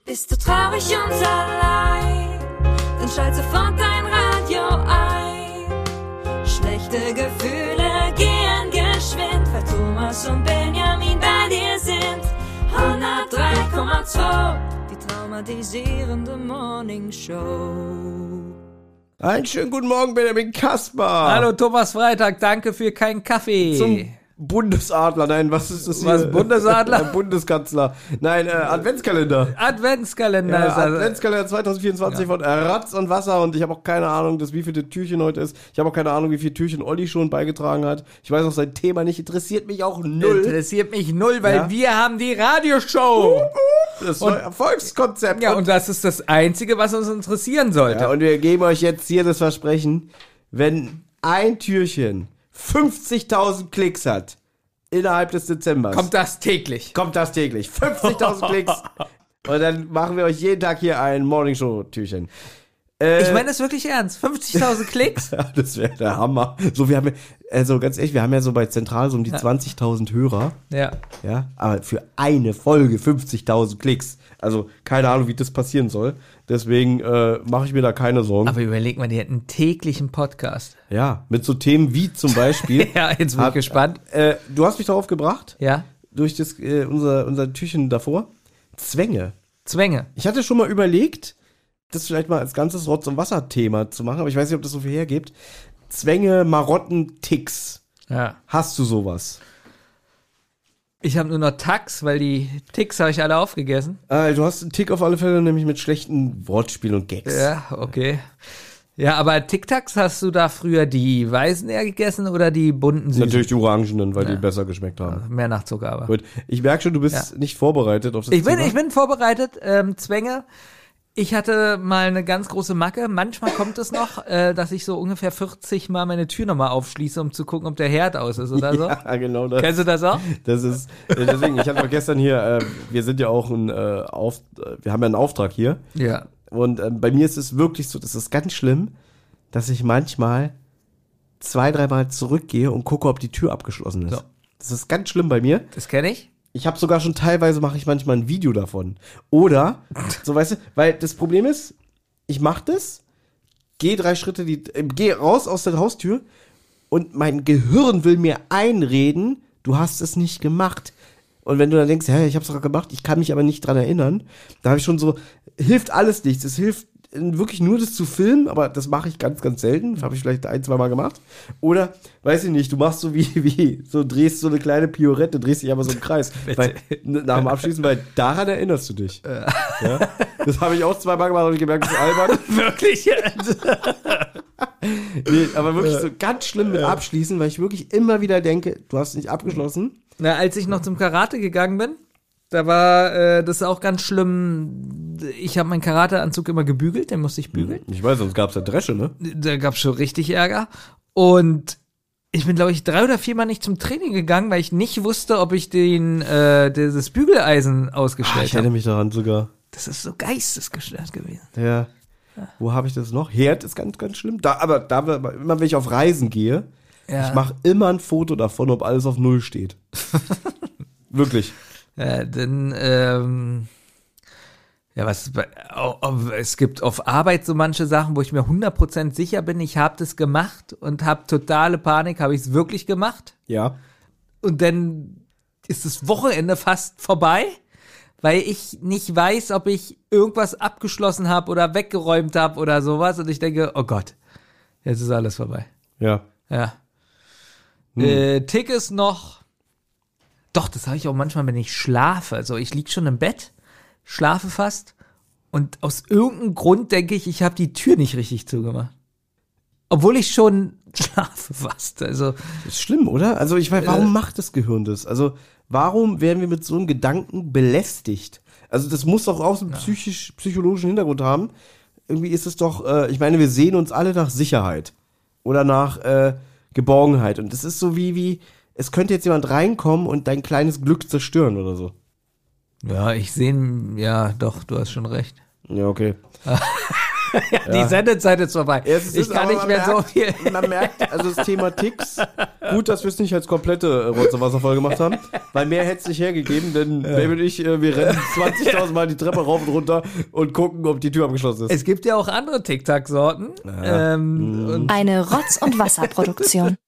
Bist du traurig und allein, dann schalt sofort dein Radio ein. Schlechte Gefühle gehen geschwind, weil Thomas und Benjamin bei dir sind. 103,2, die traumatisierende Morningshow. Einen schönen guten Morgen, Benjamin Kasper. Hallo Thomas Freitag, danke für keinen Kaffee. Zum Bundesadler, nein, was ist das hier? Was, Bundesadler? Bundeskanzler. Nein, Adventskalender. Adventskalender Ja, ist das. Adventskalender 2024 von Ratz und Wasser und ich habe auch keine Ahnung, wie viele Türchen heute ist. Ich habe auch keine Ahnung, wie viele Türchen Olli schon beigetragen hat. Ich weiß auch sein Thema nicht, interessiert mich auch null. Interessiert mich null, weil Ja. wir haben die Radioshow. Das neue Erfolgskonzept. Ja, und das ist das Einzige, was uns interessieren sollte. Ja, und wir geben euch jetzt hier das Versprechen, wenn ein Türchen 50.000 Klicks hat innerhalb des Dezembers. Kommt das täglich. 50.000 Klicks. Und dann machen wir euch jeden Tag hier ein Morningshow-Türchen. Ich meine das wirklich ernst. 50.000 Klicks? Ja, das wäre der Hammer. So, wir haben ja, also ganz ehrlich, wir haben ja so bei Zentral so um die 20.000 Hörer. Ja. Ja, aber für eine Folge 50.000 Klicks. Also keine Ahnung, wie das passieren soll. Deswegen mache ich mir da keine Sorgen. Aber überleg mal, die hätten einen täglichen Podcast. Ja, mit so Themen wie zum Beispiel. Ja, jetzt bin ich gespannt. Du hast mich darauf gebracht, Ja. durch das unser Türchen davor. Zwänge. Zwänge. Ich hatte schon mal überlegt, das vielleicht mal als ganzes Rotz- und Wasser-Thema zu machen, aber ich weiß nicht, ob das so viel hergibt. Zwänge, Marotten, Ticks. Ja. Hast du sowas? Ich habe nur noch Tax, weil die Ticks habe ich alle aufgegessen. Du hast einen Tick auf alle Fälle, nämlich mit schlechten Wortspielen und Gags. Ja, okay. Ja, aber Tic-Tacs, hast du da früher die weißen eher gegessen oder die bunten süßen? Natürlich die Orangenen, weil die besser geschmeckt haben. Mehr nach Zucker, aber. Gut. Ich merke schon, du bist nicht vorbereitet auf das Ich Thema. bin vorbereitet. Zwänge. Ich hatte mal eine ganz große Macke. Manchmal kommt es noch, dass ich so ungefähr 40 Mal meine Tür nochmal aufschließe, um zu gucken, ob der Herd aus ist oder so. Ja, genau das. Kennst du das auch? Das ist, deswegen, ich hatte auch gestern hier, wir sind ja auch wir haben ja einen Auftrag hier. Ja. Und bei mir ist es wirklich so, das ist ganz schlimm, dass ich manchmal 2-3 Mal zurückgehe und gucke, ob die Tür abgeschlossen ist. So. Das ist ganz schlimm bei mir. Das kenne ich. Ich habe sogar schon teilweise, mache ich manchmal ein Video davon. Oder, so weißt du, weil das Problem ist, ich mache das, gehe 3 Schritte, gehe raus aus der Haustür und mein Gehirn will mir einreden, du hast es nicht gemacht. Und wenn du dann denkst, ich habe es doch gemacht, ich kann mich aber nicht dran erinnern, da habe ich schon so, hilft alles nichts. Es hilft wirklich nur das zu filmen, aber das mache ich ganz, ganz selten. Habe ich vielleicht 1-2 Mal gemacht. Oder, weiß ich nicht, du machst so so drehst so eine kleine Piorette, drehst dich aber so im Kreis. Weil, nach dem Abschließen, weil daran erinnerst du dich. Ja? Das habe ich auch 2 Mal gemacht, habe ich gemerkt, das ist albern. Wirklich? Nee, aber wirklich so ganz schlimm mit Abschließen, weil ich wirklich immer wieder denke, du hast nicht abgeschlossen. Na, als ich noch zum Karate gegangen bin, da war das auch ganz schlimm. Ich habe meinen Karateanzug immer gebügelt, den musste ich bügeln. Ich weiß, sonst gab's ja Dresche, ne? Da gab's schon richtig Ärger. Und ich bin, glaube ich, 3 oder 4 Mal nicht zum Training gegangen, weil ich nicht wusste, ob ich dieses Bügeleisen ausgestellt Ich erinnere habe. mich daran sogar. Das ist so geistesgestört gewesen. Ja. Wo habe ich das noch? Herd ist ganz, ganz schlimm. Immer wenn ich auf Reisen gehe, Ja. ich mache immer ein Foto davon, ob alles auf Null steht. Wirklich. Es gibt auf Arbeit so manche Sachen, wo ich mir 100% sicher bin, ich habe das gemacht und habe totale Panik, habe ich es wirklich gemacht? Ja. Und dann ist das Wochenende fast vorbei, weil ich nicht weiß, ob ich irgendwas abgeschlossen habe oder weggeräumt habe oder sowas. Und ich denke, oh Gott, jetzt ist alles vorbei. Ja. Ja. Tick ist noch. Doch, das habe ich auch manchmal, wenn ich schlafe. Also ich lieg schon im Bett, schlafe fast und aus irgendeinem Grund denke ich habe die Tür nicht richtig zugemacht. Obwohl ich schon schlafe fast. Also Das ist schlimm, oder? Also ich weiß, warum macht das Gehirn das? Also warum werden wir mit so einem Gedanken belästigt? Also das muss doch auch so einen psychologischen Hintergrund haben. Irgendwie ist es doch, ich meine, wir sehen uns alle nach Sicherheit oder nach Geborgenheit. Und das ist so wie es könnte jetzt jemand reinkommen und dein kleines Glück zerstören oder so. ja, doch, du hast schon recht. Ja, okay. Die Sendezeit ist vorbei. Ich kann nicht mehr so viel. Man merkt, also das Thema Ticks, gut, dass wir es nicht als komplette Rotze-Wasser-Folge gemacht haben, weil mehr hätte es nicht hergegeben, denn Baby und ich, wir rennen 20.000 Mal die Treppe rauf und runter und gucken, ob die Tür abgeschlossen ist. Es gibt ja auch andere Tic-Tac-Sorten. Ja. Und Eine Rotz- und Wasserproduktion.